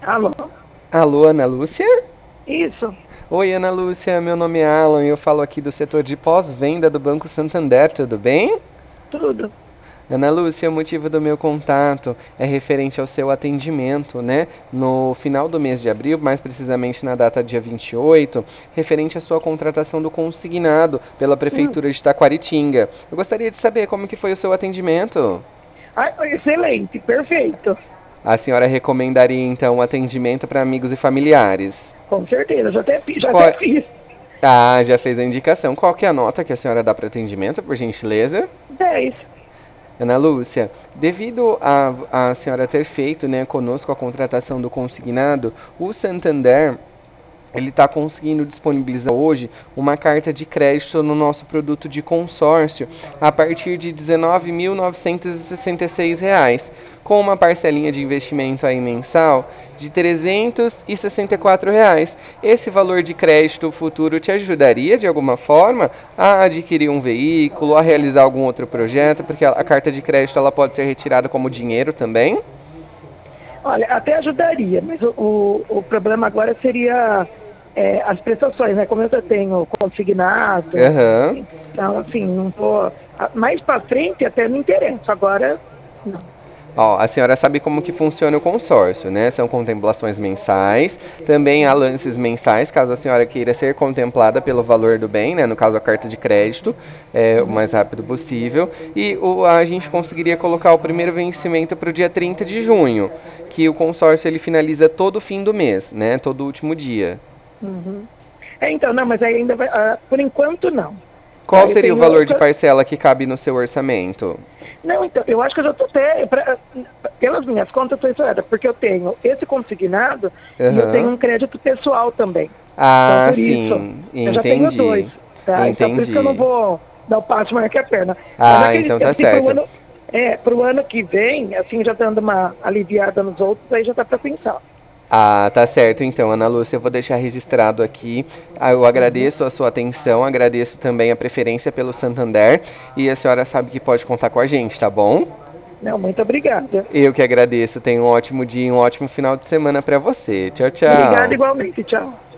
Alô? Alô, Ana Lúcia? Isso, Oi, Ana Lúcia, meu nome é Alan e eu falo aqui do setor de pós-venda do Banco Santander, tudo bem? tudo. Ana Lúcia, o motivo do meu contato é referente ao seu atendimento, né? No final do mês de abril, mais precisamente na data dia 28, referente à sua contratação do consignado pela Hum. Prefeitura de Taquaritinga. Eu gostaria de saber como que foi o seu atendimento. Ah, excelente, perfeito. A senhora recomendaria então o atendimento para amigos e familiares? Com certeza, já até Qual... fiz. Ah, já fez a indicação. Qual que é a nota que a senhora dá para atendimento, por gentileza? 10. Ana Lúcia, devido a senhora ter feito, né, conosco a contratação do consignado, o Santander ele está conseguindo disponibilizar hoje uma carta de crédito no nosso produto de consórcio a partir de R$ 19.966, com uma parcelinha de investimento aí mensal de R$ 364. Esse valor de crédito futuro te ajudaria de alguma forma a adquirir um veículo, a realizar algum outro projeto, porque a carta de crédito ela pode ser retirada como dinheiro também? Olha, até ajudaria, mas o problema agora seria as prestações, né? Como eu já tenho consignado, Aham. então, assim, não vou. Mais para frente até me interessa, agora não. Ó, a senhora sabe como que funciona o consórcio, né? São contemplações mensais, também há lances mensais, caso a senhora queira ser contemplada pelo valor do bem, né? No caso, a carta de crédito, o Uhum. mais rápido possível. E a gente conseguiria colocar o primeiro vencimento para o dia 30 de junho, que o consórcio ele finaliza todo fim do mês, né? Todo último dia. Uhum. Então, não, mas aí ainda vai, por enquanto não. Qual Tá, eu seria o tenho. valor de parcela que cabe no seu orçamento? Não, então, eu acho que eu já estou até, pelas minhas contas, estou exonerada, porque eu tenho esse consignado e eu tenho Aham. um crédito pessoal também. Então, Ah, por isso, sim, eu já tenho entendi. dois, tá? Então, por isso que eu não Entendi. vou dar o passo maior que a perna. Mas Ah, então acredito, tá assim, para o certo. ano, pro ano que vem, assim, já dando uma aliviada nos outros, aí já dá para pensar. Ah, tá certo então, Ana Lúcia, eu vou deixar registrado aqui. Eu Uhum. agradeço a sua atenção, agradeço também a preferência pelo Santander e a senhora sabe que pode contar com a gente, tá bom? Não, muito obrigada. Eu que agradeço, tenha um ótimo dia e um ótimo final de semana pra você. Tchau, Obrigada tchau. igualmente, tchau.